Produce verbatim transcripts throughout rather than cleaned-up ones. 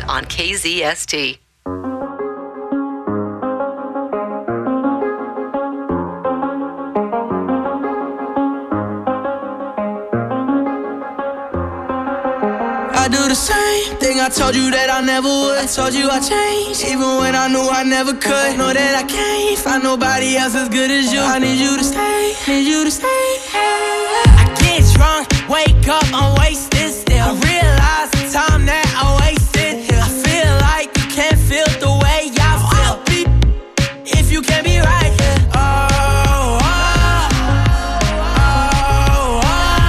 on K Z S T. I do the same thing I told you that I never would. I told you I changed, even when I knew I never could. Know that I can't find nobody else as good as you. I need you to stay, need you to stay. I get drunk, wake up, I'm wasted still. I realize the time that I wasted here. I feel like you can't feel the way I feel. I'll be if you can't be right here. Oh, oh, oh, oh,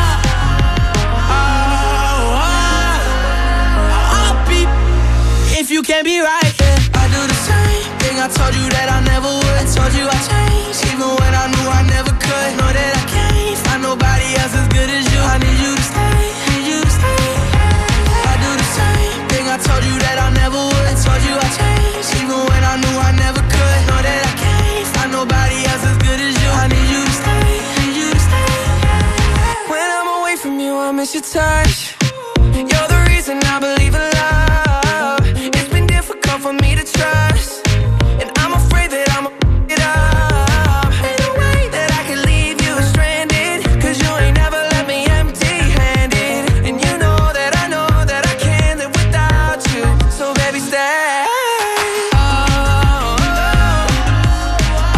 oh, oh. I'll be if you can't be right here. I do the same thing I told you that I never would. I told you I changed, even when I knew I never could. Know that I can't find nobody else as good as you. I need you to stay, need you to stay. I do the same thing I told you that I never would. I told you I changed, even when I knew I never could. Know that I can't find nobody else as good as you. I need you to stay, need you to stay. When I'm away from you, I miss your touch. You're the reason I believe in love. It's been difficult for me to trust, and I'm afraid that I'm a it up. Ain't no way that I can leave you stranded, cause you ain't never left me empty-handed. And you know that I know that I can't live without you. So baby, stay. Oh, oh, oh,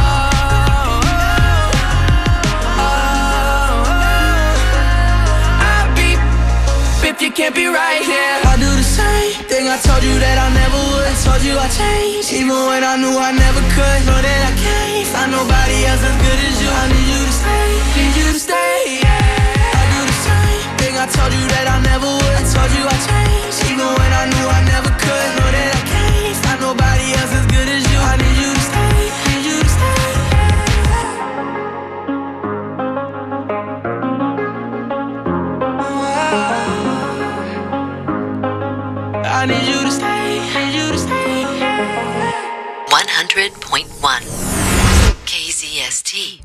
oh, oh. I'll be if you can't be right here. I do the same thing I told you that I never would. I told you I changed, even when I knew I never could. Know that I can't find nobody else as good as you. I need you to stay, need you to stay. I do the same thing I told you that I never would. I told you I changed, even when I knew I never could. Know that I can't find nobody else as good as you. I need you to stay, need you to stay. I need you to stay, need you to stay. one hundred point one K Z S T.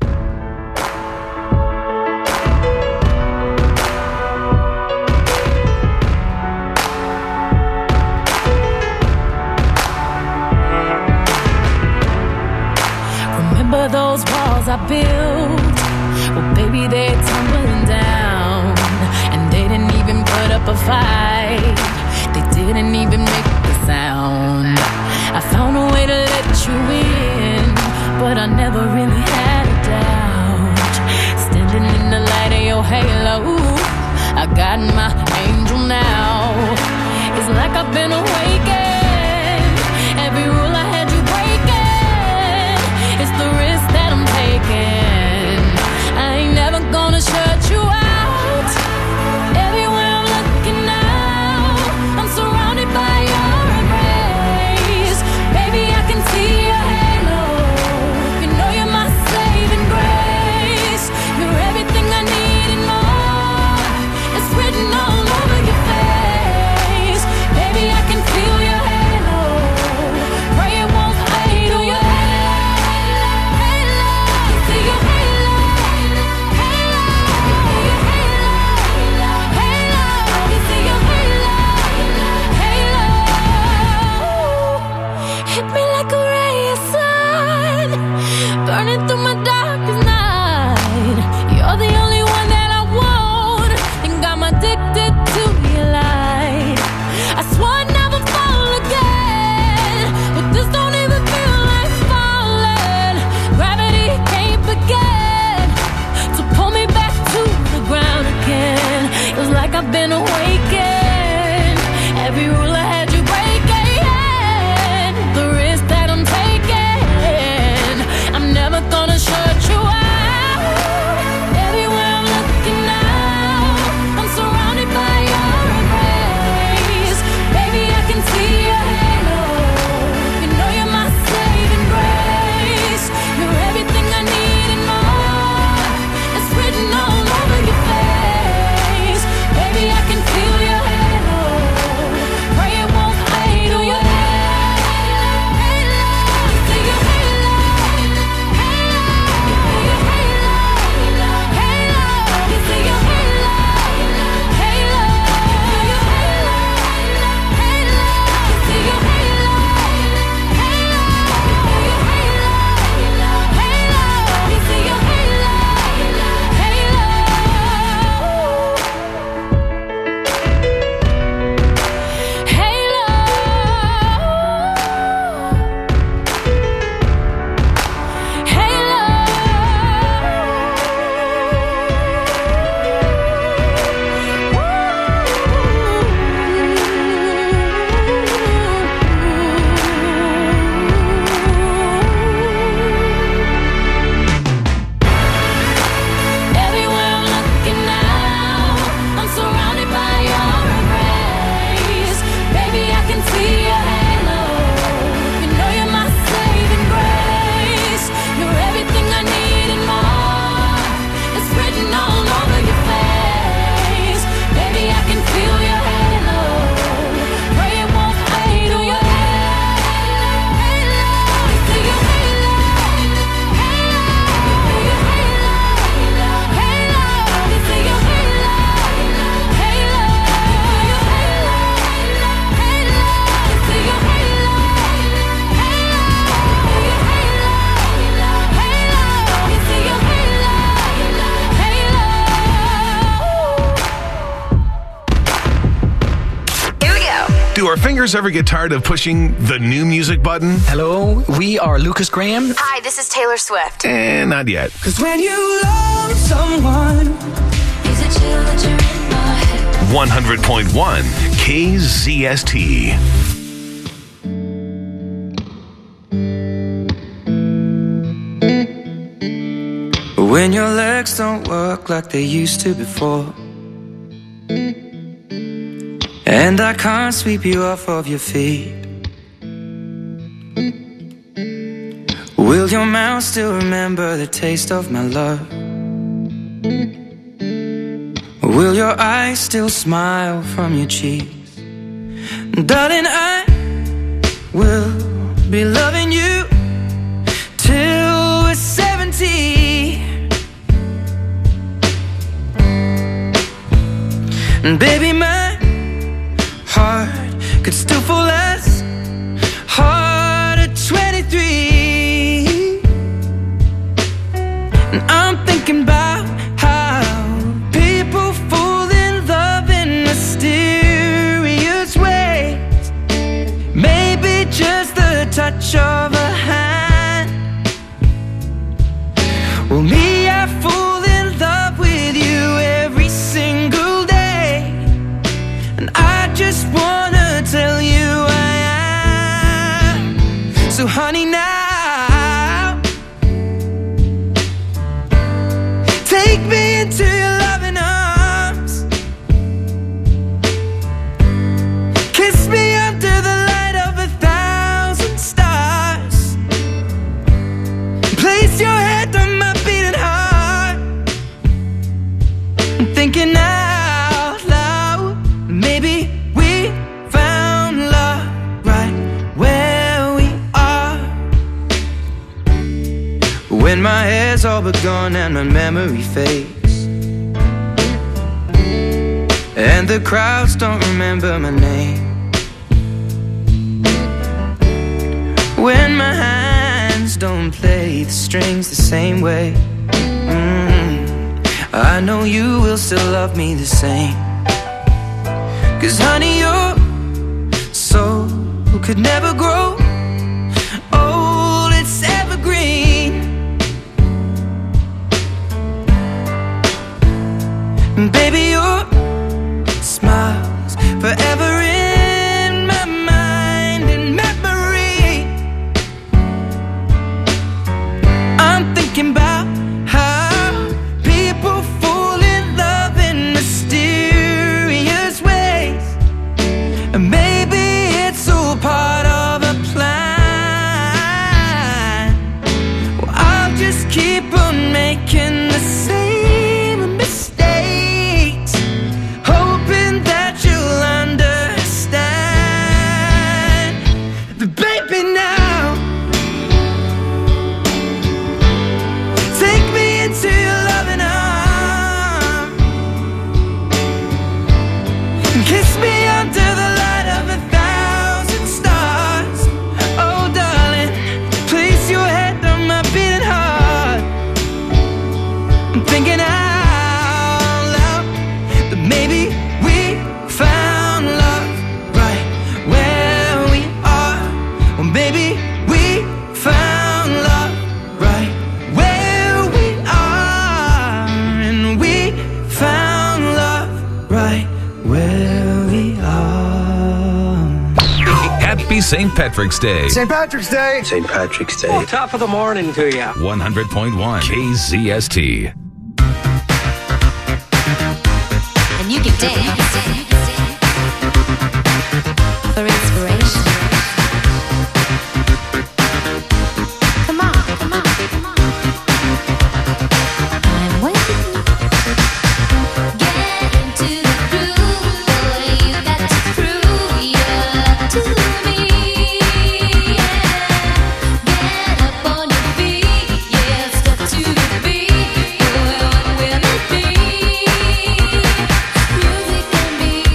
Remember those walls I built? Well, baby, they're tumbling down, and they didn't even put up a fight. They didn't even make the sound. I found a way to let you in, but I never really had a doubt. Standing in the light of your halo, I got my angel now. It's like I've been awakened. Every rule I had you breaking. It's the risk that I'm taking. I ain't never gonna shut you out. Everywhere I'm looking now, I'm surrounded by your embrace. Baby, I can see your halo. You know you're my saving grace. You're everything I need and more. It's written all our fingers ever get tired of pushing the new music button? Hello, we are Lucas Graham. Hi, this is Taylor Swift. Eh, not yet. Cause when you love someone, Is it chill that you're in my head? one hundred point one K Z S T. when your legs don't work like they used to before, and I can't sweep you off of your feet, will your mouth still remember the taste of my love? Will your eyes still smile from your cheeks? Darling, I will be loving you till we're seventy. And baby, my heart could still fall as hard at twenty-three. And I'm thinking about how people fall in love in mysterious ways. Maybe just the touch of a hand. Well, me, I fall in love with you every single day. And I just wanna tell you I am. So honey, now take me into your loving arms. Kiss me under the light of a thousand stars. Place your head on my beating heart. I'm thinking out loud, maybe we found love right where we are. When my hair's all but gone and my memory fades, and the crowds don't remember my name, when my hands don't play the strings the same way, mm, I know you will still love me the same. Cause honey, your soul could never grow old, it's evergreen. And baby, your smile's forever in my mind and memory. I'm thinking about how people fall in love in mysterious ways. And maybe it's all part of a plan. Well, I'll just keep on making the same mistakes, hoping that you'll understand. But baby, now take me into your loving arms. Kiss me under the light of a thousand stars. Oh darling, place your head on my beating heart. I'm thinking out loud that maybe we found love right where we are. Well, maybe we found love right where we are. And we found love right where we are. Happy Saint Patrick's Day. Saint Patrick's Day. Saint Patrick's Day. Well, top of the morning to you. one hundred point one K Z S T. And you can dance for inspiration. Come on, come on, come on. I'm waiting. Get into the groove, boy. You got to prove your love to me. Yeah. Get up on your feet, yeah. Step to the beat, boy. What will it be? Music can be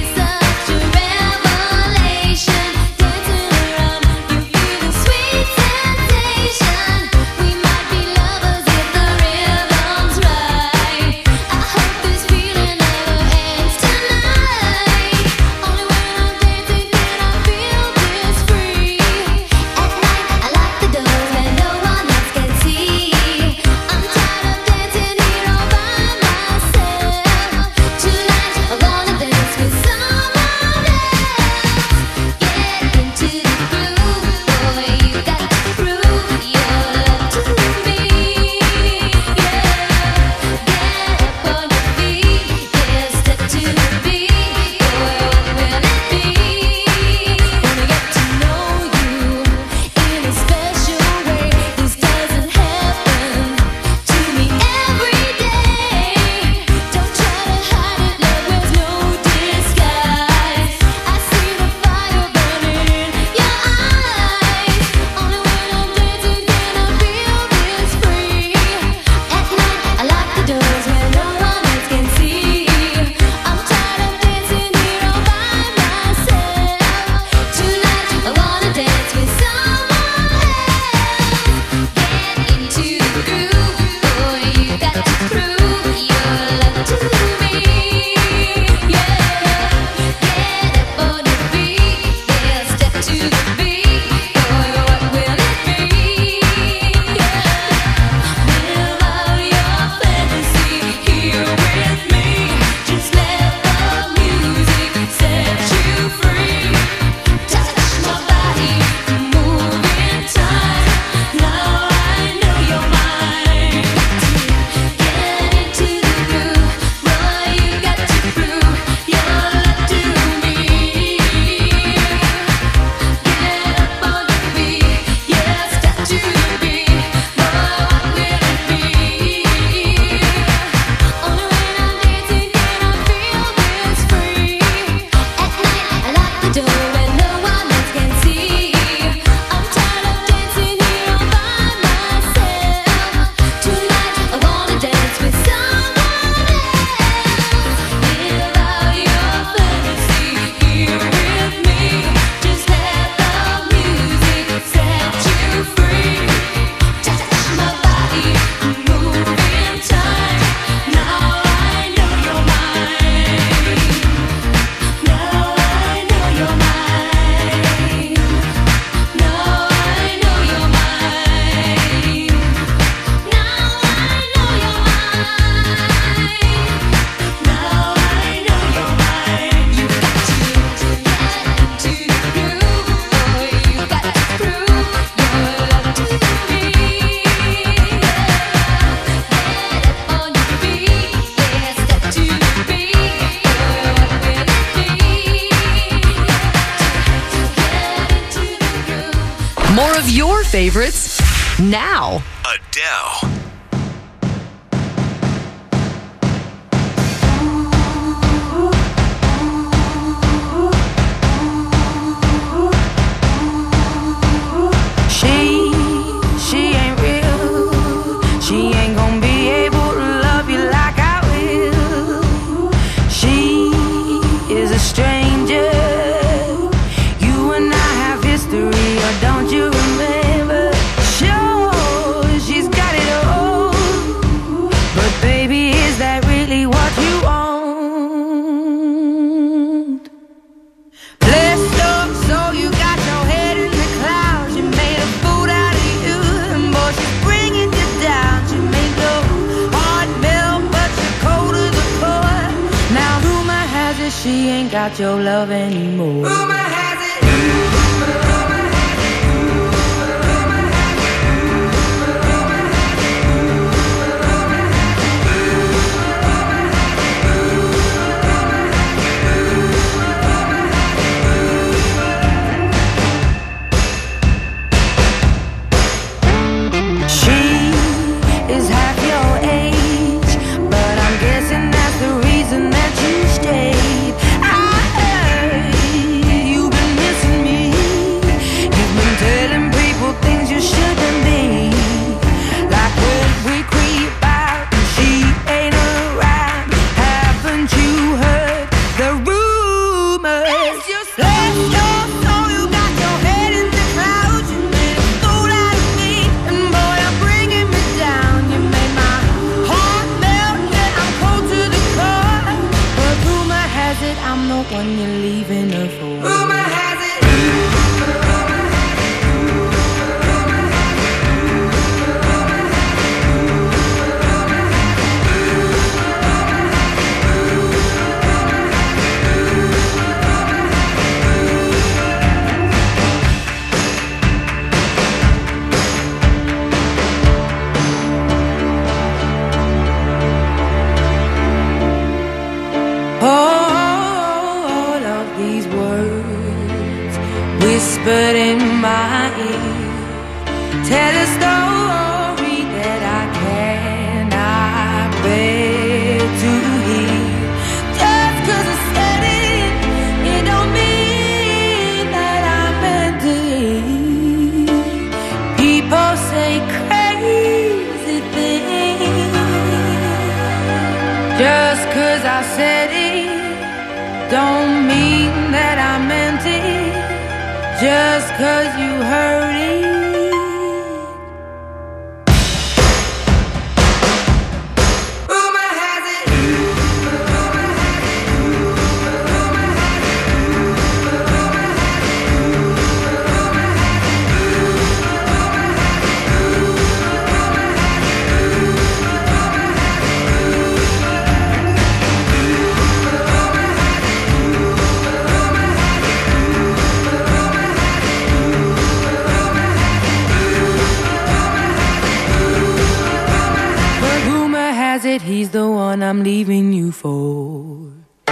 your favorites now. Adele. She, she ain't real. She ain't gonna be able to love you like I will. She is a stranger. You and I have history, or don't you remember? Sure, she's got it all. But baby, is that really what you want? Blessed up, so you got your head in the clouds. You made a fool out of you, and boy, she's bringing you down. She made your heart melt, but you're cold to the core. Now rumor has it she ain't got your love anymore. Rumor has it. She is half your age, but I'm guessing that's the reason that you stayed. I heard you've been missing me. You've been telling people things you shouldn't be. Like when we creep out and she ain't around. Haven't you heard the rumors? Let's just let your soul, you got your head in the clouds. You made a fool out of me, and boy, you're bringing me down. You made my heart melt, yeah, I'm cold to the core. But rumor has it I'm the one you're leaving her for. Rumor has it. All of these words whispered in my ear tell a story that I cannot bear to hear. Just 'cause I said it, it don't mean that I meant it. People say crazy things. Just 'cause I said it don't mean that I meant it. Just 'cause you heard it. Rumor has it. Rumor has it. Rumor has it. Rumor has it. Rumor has it. But rumor has it he's the one I'm leaving you for.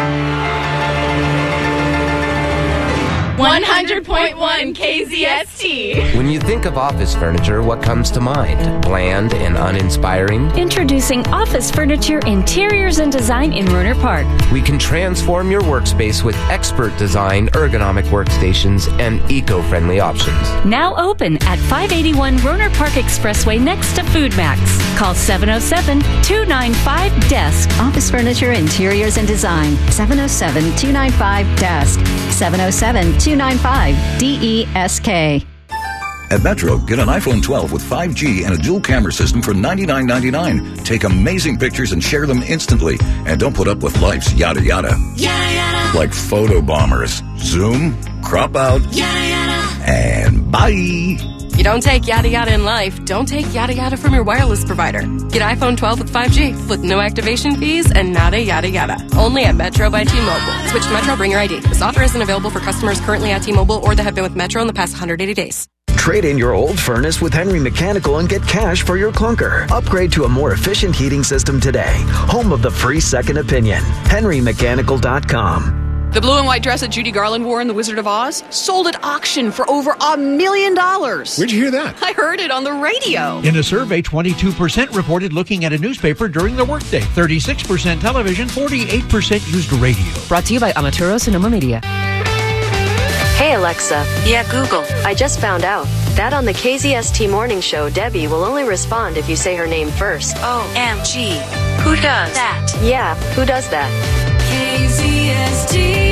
one hundred point one K Z S T. When you think of office furniture, what comes to mind? Bland and uninspiring? Introducing Office Furniture Interiors and Design in Rohnert Park. We can transform your workspace with expert design, ergonomic workstations, and eco-friendly options. Now open at five eighty-one Rohnert Park Expressway next to Food Max. Call seven oh seven, two nine five, D E S K. Office Furniture Interiors and Design. seven oh seven, two nine five, D E S K. seven oh seven, two nine five, D E S K. At Metro, get an iPhone twelve with five G and a dual camera system for ninety-nine ninety-nine. Take amazing pictures and share them instantly. And don't put up with life's yada yada. Yada yada. Like photo bombers. Zoom, crop out, Yada yada. and bye. You don't take yada yada in life, don't take yada yada from your wireless provider. Get iPhone twelve with five G with no activation fees and nada yada yada. Only at Metro by T-Mobile. Switch to Metro, bring your I D. This offer isn't available for customers currently at T-Mobile or that have been with Metro in the past one hundred eighty days. Trade in your old furnace with Henry Mechanical and get cash for your clunker. Upgrade to a more efficient heating system today. Home of the free second opinion. henry mechanical dot com. The blue and white dress that Judy Garland wore in The Wizard of Oz sold at auction for over a million dollars. Where'd you hear that? I heard it on the radio. In a survey, twenty-two percent reported looking at a newspaper during the workday, thirty-six percent television, forty-eight percent used radio. Brought to you by Amaturo Sonoma Media. Hey Alexa. Yeah, Google. I just found out that on the K Z S T morning show, Debbie will only respond if you say her name first. O M G. Who does that? Yeah, who does that? K Z S T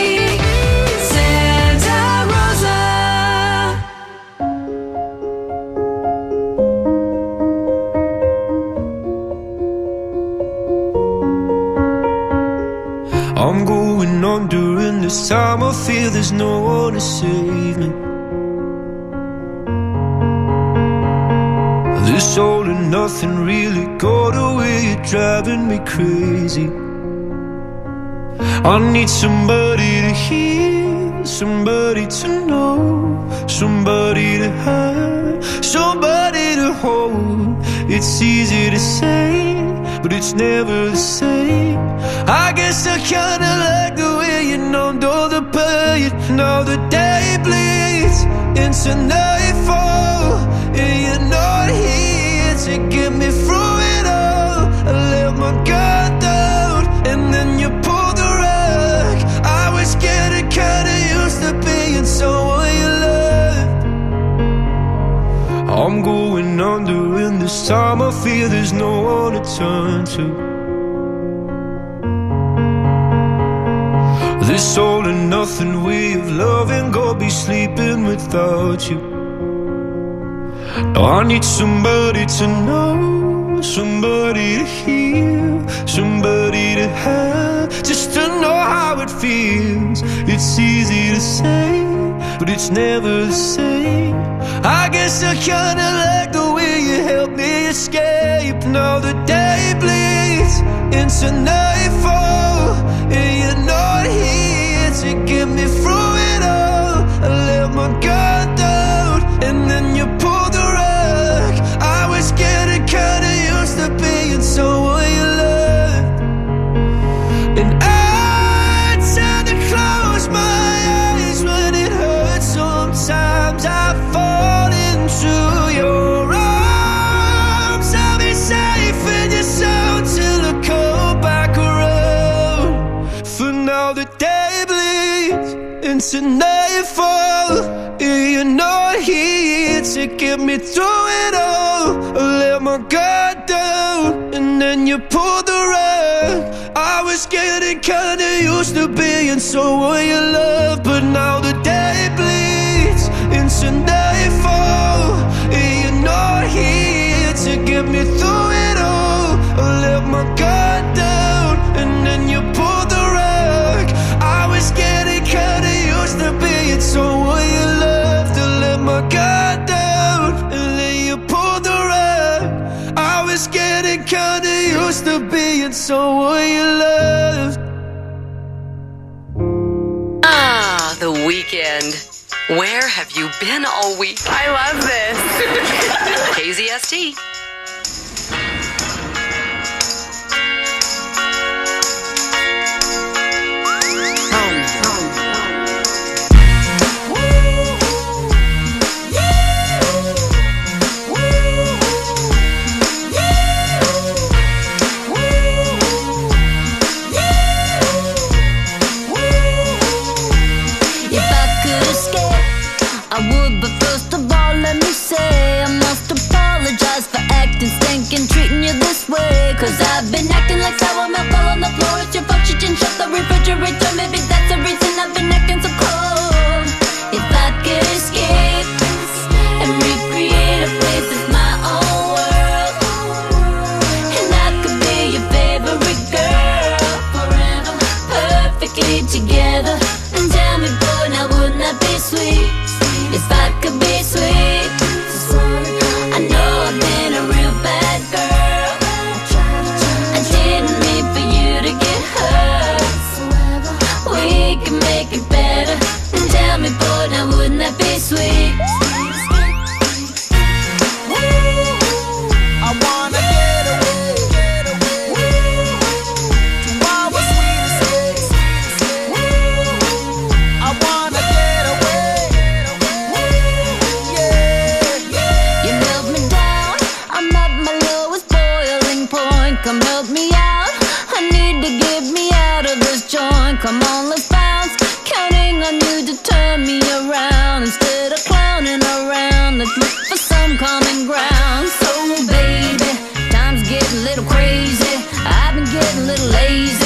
Santa Rosa. I'm going on during this time. I feel there's no one to save me. This all and nothing really got away. You're driving me crazy. I need somebody to hear, somebody to know, somebody to have, somebody to hold. It's easy to say, but it's never the same. I guess I kinda like the way you numbed all the pain. Now the day bleeds into nightfall, and you're not here to get me through it all. I let my guard down, and then you pulled the rug. I was getting kinda used to being someone you loved. I'm going under, and this time I feel there's no one to turn to. This all and nothing way of loving, go be sleeping without you. Now I need somebody to know, somebody to hear, somebody to have, just to know how it feels. It's easy to say, but it's never the same. I guess I kinda like the way you help me escape. Now the day bleeds into nightfall, and you're not here to get me through it all. I let my guard down, and then you pulled the rug. I was getting kinda used to being someone you loved, and I tend to close my eyes when it hurts. Sometimes I fall into your arms. I'll be safe in your soul till I come back around. For now the day bleeds into nightfall, and you're not here to get me through it all. I let my guard down, and then you pulled the rug. I was getting kinda used to being someone you love, but now the day bleeds into nightfall, and you're not here to get me through it all. I let my guard down, and then you pulled the rug. I was getting kinda used to being someone you loved. To let my guard down, and then you pulled the rug. I was getting kinda used to being someone you loved. Ah, The Weeknd. Where have you been all week? I love this. K Z S T. Cause I've been acting like sour milk all on the floor. It's your fault you didn't shut the refrigerator. Maybe that's the reason I've been acting so cold. If I could escape and recreate a place that's my own world, and I could be your favorite girl forever, perfectly together. And tell me, boy, now wouldn't that be sweet? If I could be sweet. I know I've been a real bad girl. I didn't mean for you to get hurt. come help me out. I need to get me out of this joint. Come on, let's bounce. Counting on you to turn me around. Instead of clowning around, let's look for some common ground. So baby, time's getting a little crazy. I've been getting a little lazy.